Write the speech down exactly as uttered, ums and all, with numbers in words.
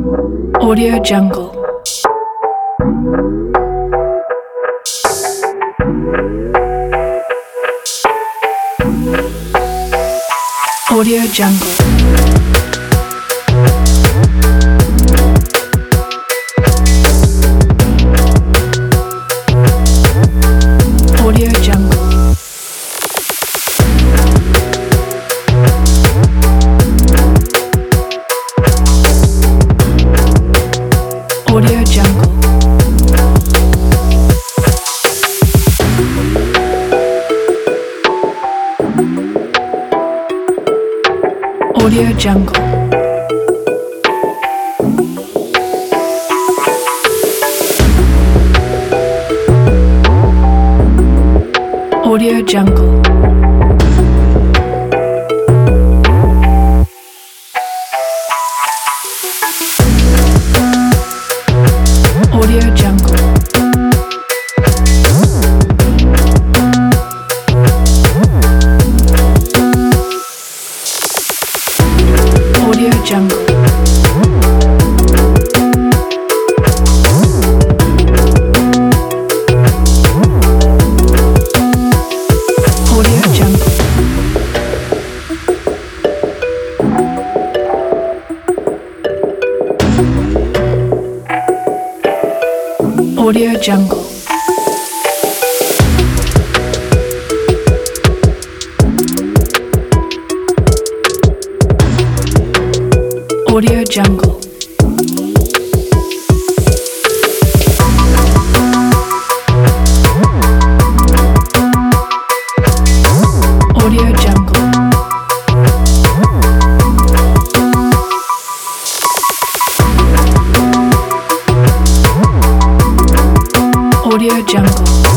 Audio Jungle. Audio Jungle. Audio Jungle. Audio Jungle. Audio Jungle. Audio Jungle. Audio Jungle. Audio Jungle. Audio Jungle. Audio Jungle. Audio Jungle. Audio Jungle. Audio Jungle.